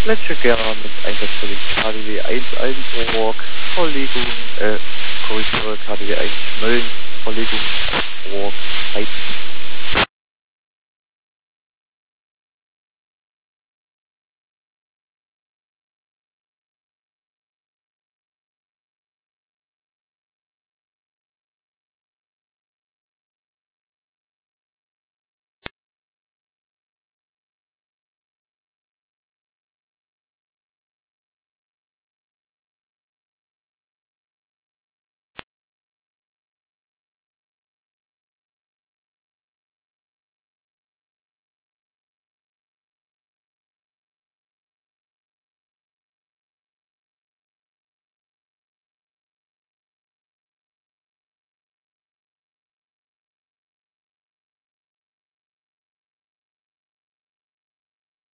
Letztgera mit Einsatzverlegen KDW 1 Org, Verlegung, Korridor KDW 1 Schmölln, Verlegung Org, Heiz.